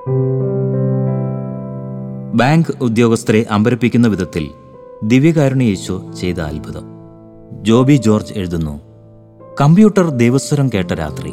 Bank ഉദ്യോഗസ്ഥരെ അമ്പരപ്പിക്കുന്ന വിധത്തിൽ ദിവ്യകാരുണ്യ യേശു ചെയ്ത അത്ഭുതം. ജോബി ജോർജ് എഴുതുന്നു, കമ്പ്യൂട്ടർ ദൈവസ്വരം കേട്ട രാത്രി.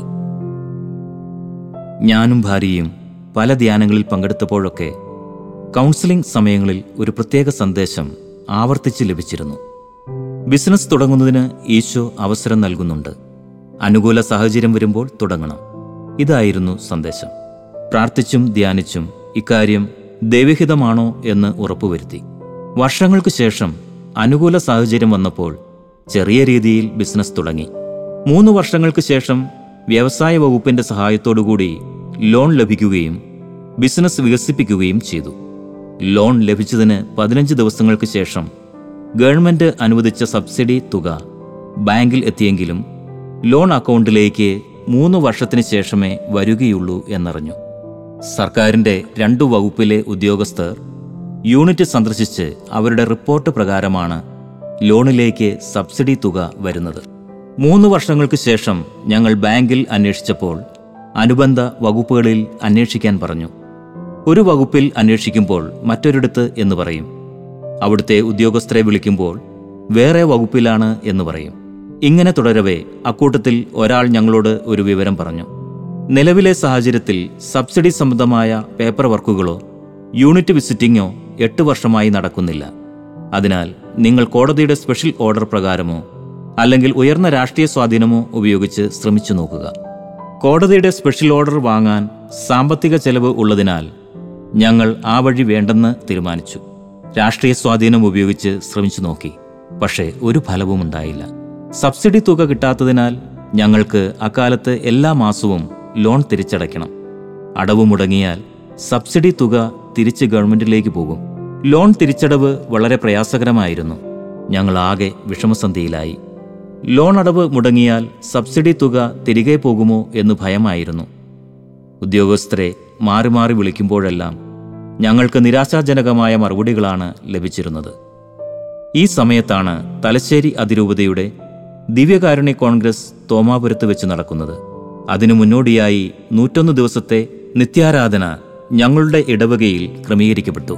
ഞാനും ഭാര്യയും പല ധ്യാനങ്ങളിൽ പങ്കെടുത്തപ്പോഴൊക്കെ കൗൺസിലിംഗ് സമയങ്ങളിൽ ഒരു പ്രത്യേക സന്ദേശം ആവർത്തിച്ച് ലഭിച്ചിരുന്നു. ബിസിനസ് തുടങ്ങുന്നതിന് ഈശോ അവസരം നൽകുന്നുണ്ട്. അനുകൂല സാഹചര്യം വരുമ്പോൾ തുടങ്ങണം. ഇതായിരുന്നു സന്ദേശം. പ്രാർത്ഥിച്ചും ധ്യാനിച്ചും ഇക്കാര്യം ദൈവഹിതമാണോ എന്ന് ഉറപ്പുവരുത്തി. വർഷങ്ങൾക്ക് ശേഷം അനുകൂല സാഹചര്യം വന്നപ്പോൾ ചെറിയ രീതിയിൽ ബിസിനസ് തുടങ്ങി. 3 വർഷങ്ങൾക്ക് ശേഷം വ്യവസായ വകുപ്പിന്റെ സഹായത്തോടുകൂടി ലോൺ ലഭിക്കുകയും ബിസിനസ് വികസിപ്പിക്കുകയും ചെയ്തു. ലോൺ ലഭിച്ചതിന് 15 ദിവസങ്ങൾക്ക് ശേഷം ഗവൺമെന്റ് അനുവദിച്ച സബ്സിഡി തുക ബാങ്കിൽ എത്തിയെങ്കിലും ലോൺ അക്കൗണ്ടിലേക്ക് 3 വർഷത്തിന് ശേഷമേ വരികയുള്ളൂ എന്നറിഞ്ഞു. സർക്കാരിന്റെ 2 വകുപ്പിലെ ഉദ്യോഗസ്ഥർ യൂണിറ്റ് സന്ദർശിച്ച് അവരുടെ റിപ്പോർട്ട് പ്രകാരമാണ് ലോണിലേക്ക് സബ്സിഡി തുക വരുന്നത്. 3 വർഷങ്ങൾക്ക് ശേഷം ഞങ്ങൾ ബാങ്കിൽ അന്വേഷിച്ചപ്പോൾ അനുബന്ധ വകുപ്പുകളിൽ അന്വേഷിക്കാൻ പറഞ്ഞു. ഒരു വകുപ്പിൽ അന്വേഷിക്കുമ്പോൾ മറ്റൊരിടത്ത് എന്ന് പറയും. അവിടുത്തെ ഉദ്യോഗസ്ഥരെ വിളിക്കുമ്പോൾ വേറെ വകുപ്പിലാണ് എന്ന് പറയും. ഇങ്ങനെ തുടരവേ അക്കൂട്ടത്തിൽ ഒരാൾ ഞങ്ങളോട് ഒരു വിവരം പറഞ്ഞു. നിലവിലെ സാഹചര്യത്തിൽ സബ്സിഡി സംബന്ധമായ പേപ്പർ വർക്കുകളോ യൂണിറ്റ് വിസിറ്റിംഗോ 8 വർഷമായി നടക്കുന്നില്ല. അതിനാൽ നിങ്ങൾ കോടതിയുടെ സ്പെഷ്യൽ ഓർഡർ പ്രകാരമോ അല്ലെങ്കിൽ ഉയർന്ന രാഷ്ട്രീയ സ്വാധീനമോ ഉപയോഗിച്ച് ശ്രമിച്ചു നോക്കുക. കോടതിയുടെ സ്പെഷ്യൽ ഓർഡർ വാങ്ങാൻ സാമ്പത്തിക ചെലവ് ഉള്ളതിനാൽ ഞങ്ങൾ ആ വഴി വേണ്ടെന്ന് തീരുമാനിച്ചു. രാഷ്ട്രീയ സ്വാധീനം ഉപയോഗിച്ച് ശ്രമിച്ചു നോക്കി. പക്ഷേ ഒരു ഫലവും ഉണ്ടായില്ല. സബ്സിഡി തുക കിട്ടാത്തതിനാൽ ഞങ്ങൾക്ക് അക്കാലത്ത് എല്ലാ മാസവും ലോൺ തിരിച്ചടയ്ക്കണം. അടവ് മുടങ്ങിയാൽ സബ്സിഡി തുക തിരിച്ച് ഗവൺമെന്റിലേക്ക് പോകും. ലോൺ തിരിച്ചടവ് വളരെ പ്രയാസകരമായിരുന്നു. ഞങ്ങൾ ആകെ വിഷമസന്ധിയിലായി. ലോൺ അടവ് മുടങ്ങിയാൽ സബ്സിഡി തുക തിരികെ പോകുമോ എന്ന് ഭയമായിരുന്നു. ഉദ്യോഗസ്ഥരെ മാറി മാറി വിളിക്കുമ്പോഴെല്ലാം ഞങ്ങൾക്ക് നിരാശാജനകമായ മറുപടികളാണ് ലഭിച്ചിരുന്നത്. ഈ സമയത്താണ് തലശ്ശേരി അതിരൂപതയുടെ ദിവ്യകാരുണ്യ കോൺഗ്രസ് തോമാപുരത്ത് വെച്ച് നടക്കുന്നത്. അതിനു മുന്നോടിയായി 101 ദിവസത്തെ നിത്യാരാധന ഞങ്ങളുടെ ഇടവകയിൽ ക്രമീകരിക്കപ്പെട്ടു.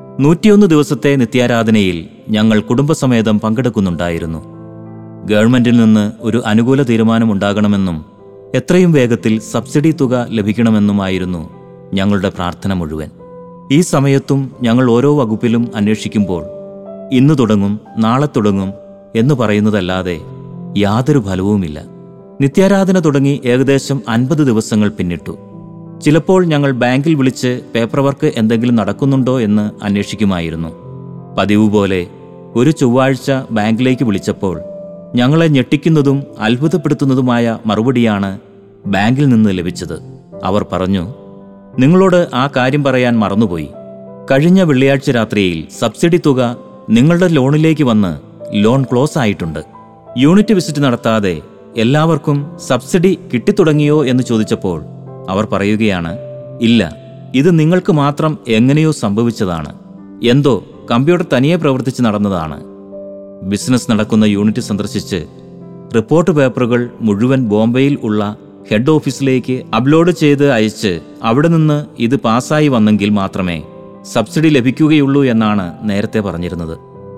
101 ദിവസത്തെ നിത്യാരാധനയിൽ ഞങ്ങൾ കുടുംബസമേതം പങ്കെടുക്കുന്നുണ്ടായിരുന്നു. ഗവൺമെന്റിൽ നിന്ന് ഒരു അനുകൂല തീരുമാനമുണ്ടാകണമെന്നും എത്രയും വേഗത്തിൽ സബ്സിഡി തുക ലഭിക്കണമെന്നുമായിരുന്നു ഞങ്ങളുടെ പ്രാർത്ഥന മുഴുവൻ. ഈ സമയത്തും ഞങ്ങൾ ഓരോ വകുപ്പിലും അന്വേഷിക്കുമ്പോൾ ഇന്ന് തുടങ്ങും, നാളെ തുടങ്ങും എന്ന് പറയുന്നതല്ലാതെ യാതൊരു ഫലവുമില്ല. നിത്യാരാധന തുടങ്ങി ഏകദേശം 50 ദിവസങ്ങൾ പിന്നിട്ടു. ചിലപ്പോൾ ഞങ്ങൾ ബാങ്കിൽ വിളിച്ച് പേപ്പർ വർക്ക് എന്തെങ്കിലും നടക്കുന്നുണ്ടോ എന്ന് അന്വേഷിക്കുമായിരുന്നു. പതിവ് പോലെ ഒരു ചൊവ്വാഴ്ച ബാങ്കിലേക്ക് വിളിച്ചപ്പോൾ ഞങ്ങളെ ഞെട്ടിക്കുന്നതും അത്ഭുതപ്പെടുത്തുന്നതുമായ മറുപടിയാണ് ബാങ്കിൽ നിന്ന് ലഭിച്ചത്. അവർ പറഞ്ഞു, നിങ്ങളോട് ആ കാര്യം പറയാൻ മറന്നുപോയി. കഴിഞ്ഞ വെള്ളിയാഴ്ച രാത്രിയിൽ സബ്സിഡി തുക നിങ്ങളുടെ ലോണിലേക്ക് വന്ന് ലോൺ ക്ലോസ് ആയിട്ടുണ്ട്. യൂണിറ്റ് വിസിറ്റ് നടത്താതെ എല്ലാവർക്കും സബ്സിഡി കിട്ടിത്തുടങ്ങിയോ എന്ന് ചോദിച്ചപ്പോൾ അവർ പറയുകയാണ്, ഇല്ല, ഇത് നിങ്ങൾക്ക് മാത്രം എങ്ങനെയോ സംഭവിച്ചതാണ്. എന്തോ കമ്പ്യൂട്ടർ തനിയെ പ്രവർത്തിച്ച് നടന്നതാണ്. ബിസിനസ് നടക്കുന്ന യൂണിറ്റ് സന്ദർശിച്ച് റിപ്പോർട്ട് പേപ്പറുകൾ മുഴുവൻ ബോംബെയിൽ ഉള്ള ഹെഡ് ഓഫീസിലേക്ക് അപ്ലോഡ് ചെയ്ത് അയച്ച് അവിടെ നിന്ന് ഇത് പാസ്സായി വന്നെങ്കിൽ മാത്രമേ സബ്സിഡി ലഭിക്കുകയുള്ളൂ എന്നാണ് നേരത്തെ പറഞ്ഞിരുന്നത്.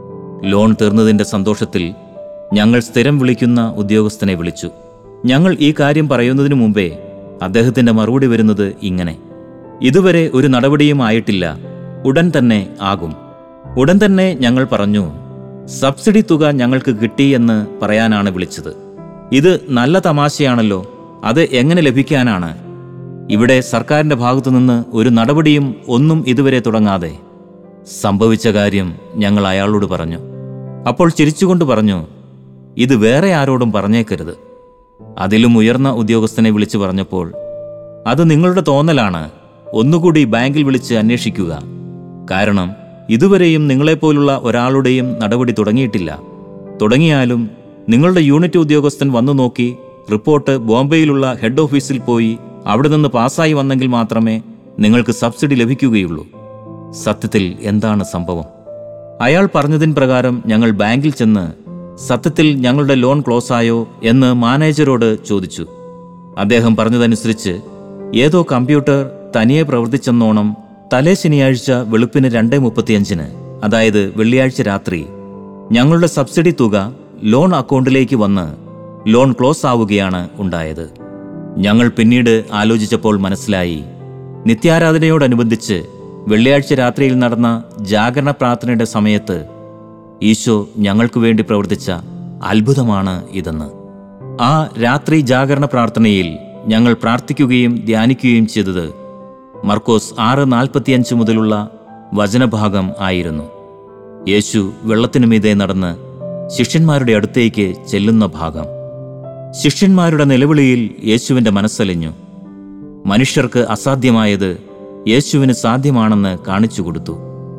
ലോൺ തീർന്നതിൻ്റെ സന്തോഷത്തിൽ ഞങ്ങൾ സ്ഥിരം വിളിക്കുന്ന ഉദ്യോഗസ്ഥനെ വിളിച്ചു. ഞങ്ങൾ ഈ കാര്യം പറയുന്നതിനു മുമ്പേ അദ്ദേഹത്തിൻ്റെ മറുപടി വരുന്നത് ഇങ്ങനെ: ഇതുവരെ ഒരു നടപടിയും ആയിട്ടില്ല, ഉടൻ തന്നെ ആകും. ഉടൻ തന്നെ ഞങ്ങൾ പറഞ്ഞു, സബ്സിഡി തുക ഞങ്ങൾക്ക് കിട്ടി എന്ന് പറയാനാണ് വിളിച്ചത്. ഇത് നല്ല തമാശയാണല്ലോ, അത് എങ്ങനെ ലഭിക്കാനാണ്? ഇവിടെ സർക്കാരിൻ്റെ ഭാഗത്തുനിന്ന് ഒരു നടപടിയും ഒന്നും ഇതുവരെ തുടങ്ങാതെ. സംഭവിച്ച കാര്യം ഞങ്ങൾ അയാളോട് പറഞ്ഞു. അപ്പോൾ ചിരിച്ചുകൊണ്ട് പറഞ്ഞു, ഇത് വേറെ ആരോടും പറഞ്ഞേക്കരുത്. അതിലും ഉയർന്ന ഉദ്യോഗസ്ഥനെ വിളിച്ചു പറഞ്ഞപ്പോൾ, അത് നിങ്ങളുടെ തോന്നലാണ്, ഒന്നുകൂടി ബാങ്കിൽ വിളിച്ച് അന്വേഷിക്കുക. കാരണം ഇതുവരെയും നിങ്ങളെപ്പോലുള്ള ഒരാളുടെയും നടപടി തുടങ്ങിയിട്ടില്ല. തുടങ്ങിയാലും നിങ്ങളുടെ യൂണിറ്റ് ഉദ്യോഗസ്ഥൻ വന്നു നോക്കി റിപ്പോർട്ട് ബോംബെയിലുള്ള ഹെഡ് ഓഫീസിൽ പോയി അവിടെ നിന്ന് പാസ്സായി വന്നെങ്കിൽ മാത്രമേ നിങ്ങൾക്ക് സബ്സിഡി ലഭിക്കുകയുള്ളൂ. സത്യത്തിൽ എന്താണ് സംഭവം? അയാൾ പറഞ്ഞതിൻ പ്രകാരം ഞങ്ങൾ ബാങ്കിൽ ചെന്ന് സത്യത്തിൽ ഞങ്ങളുടെ ലോൺ ക്ലോസ് ആയോ എന്ന് മാനേജരോട് ചോദിച്ചു. അദ്ദേഹം പറഞ്ഞതനുസരിച്ച് ഏതോ കമ്പ്യൂട്ടർ തനിയെ പ്രവർത്തിച്ചെന്നോണം തലേ ശനിയാഴ്ച വെളുപ്പിന് 2:35, അതായത് വെള്ളിയാഴ്ച രാത്രി, ഞങ്ങളുടെ സബ്സിഡി തുക ലോൺ അക്കൗണ്ടിലേക്ക് വന്ന് ലോൺ ക്ലോസ് ആവുകയാണ് ഉണ്ടായത്. ഞങ്ങൾ പിന്നീട് ആലോചിച്ചപ്പോൾ മനസ്സിലായി, നിത്യാരാധനയോടനുബന്ധിച്ച് വെള്ളിയാഴ്ച രാത്രിയിൽ നടന്ന ജാഗരണ പ്രാർത്ഥനയുടെ സമയത്ത് ഈശോ ഞങ്ങൾക്കു വേണ്ടി പ്രവർത്തിച്ച അത്ഭുതമാണ് ഇതെന്ന്. ആ രാത്രി ജാഗരണ പ്രാർത്ഥനയിൽ ഞങ്ങൾ പ്രാർത്ഥിക്കുകയും ധ്യാനിക്കുകയും ചെയ്തത് മർക്കോസ് 6:45 മുതലുള്ള വചനഭാഗം ആയിരുന്നു. യേശു വെള്ളത്തിനു മീതെ നടന്ന് ശിഷ്യന്മാരുടെ അടുത്തേക്ക് ചെല്ലുന്ന ഭാഗം. ശിഷ്യന്മാരുടെ നിലവിളിയിൽ യേശുവിൻ്റെ മനസ്സലിഞ്ഞു. മനുഷ്യർക്ക് അസാധ്യമായത് യേശുവിന് സാധ്യമാണെന്ന് കാണിച്ചു കൊടുത്തു.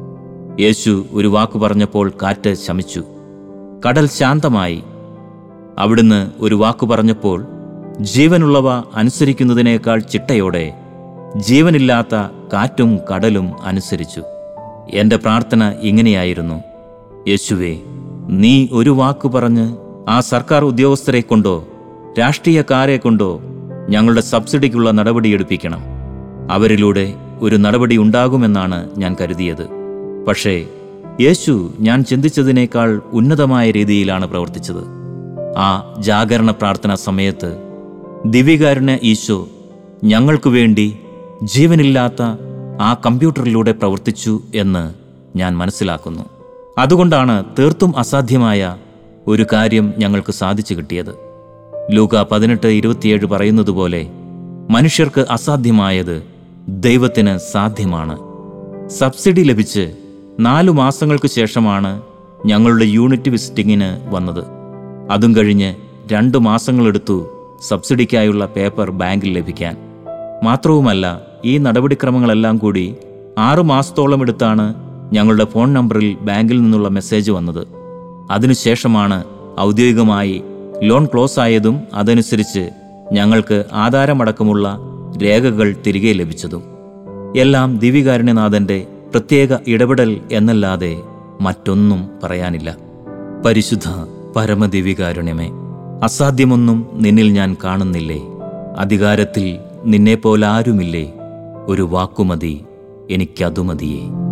യേശു ഒരു വാക്കു പറഞ്ഞപ്പോൾ കാറ്റ് ശമിച്ചു, കടൽ ശാന്തമായി. അവിടുന്ന് ഒരു വാക്കു പറഞ്ഞപ്പോൾ ജീവനുള്ളവ അനുസരിക്കുന്നതിനേക്കാൾ ചിട്ടയോടെ ജീവനില്ലാത്ത കാറ്റും കടലും അനുസരിച്ചു. എൻ്റെ പ്രാർത്ഥന ഇങ്ങനെയായിരുന്നു: യേശുവേ, നീ ഒരു വാക്കു പറഞ്ഞ് ആ സർക്കാർ ഉദ്യോഗസ്ഥരെ കൊണ്ടോ രാഷ്ട്രീയക്കാരെ കൊണ്ടോ ഞങ്ങളുടെ സബ്സിഡിക്കുള്ള നടപടിയെടുപ്പിക്കണം. അവരിലൂടെ ഒരു നടപടി ഉണ്ടാകുമെന്നാണ് ഞാൻ കരുതിയത്. പക്ഷേ യേശു ഞാൻ ചിന്തിച്ചതിനേക്കാൾ ഉന്നതമായ രീതിയിലാണ് പ്രവർത്തിച്ചത്. ആ ജാഗരണ പ്രാർത്ഥന സമയത്ത് ദിവ്യകാരുണ്യ ഈശോ ഞങ്ങൾക്കു വേണ്ടി ജീവനില്ലാത്ത ആ കമ്പ്യൂട്ടറിലൂടെ പ്രവർത്തിച്ചു എന്ന് ഞാൻ മനസ്സിലാക്കുന്നു. അതുകൊണ്ടാണ് തീർത്തും അസാധ്യമായ ഒരു കാര്യം ഞങ്ങൾക്ക് സാധിച്ചു കിട്ടിയത്. ലൂക്ക 18:27 പറയുന്നത് പോലെ, മനുഷ്യർക്ക് അസാധ്യമായത് ദൈവത്തിന് സാധ്യമാണ്. സബ്സിഡി ലഭിച്ച് 4 മാസങ്ങൾക്ക് ശേഷമാണ് ഞങ്ങളുടെ യൂണിറ്റ് വിസിറ്റിങ്ങിന് വന്നത്. അതും കഴിഞ്ഞ് 2 മാസങ്ങളെടുത്തു സബ്സിഡിക്കായുള്ള പേപ്പർ ബാങ്കിൽ ലഭിക്കാൻ. മാത്രവുമല്ല, ഈ നടപടിക്രമങ്ങളെല്ലാം കൂടി 6 മാസത്തോളം എടുത്താണ് ഞങ്ങളുടെ ഫോൺ നമ്പറിൽ ബാങ്കിൽ നിന്നുള്ള മെസ്സേജ് വന്നത്. അതിനുശേഷമാണ് ഔദ്യോഗികമായി ലോൺ ക്ലോസ് ആയതും അതനുസരിച്ച് ഞങ്ങൾക്ക് ആധാരമടക്കമുള്ള രേഖകൾ തിരികെ ലഭിച്ചതും. എല്ലാം ദിവ്യകാരുണ്യനാഥൻ്റെ പ്രത്യേക ഇടപെടൽ എന്നല്ലാതെ മറ്റൊന്നും പറയാനില്ല. പരിശുദ്ധ പരമദിവ്യകാരുണ്യമേ, അസാധ്യമൊന്നും നിന്നിൽ ഞാൻ കാണുന്നില്ലേ? അധികാരത്തിൽ നിന്നെപ്പോലാരുമില്ലേ? ഒരു വാക്കുമതി, എനിക്കതുമതിയേ.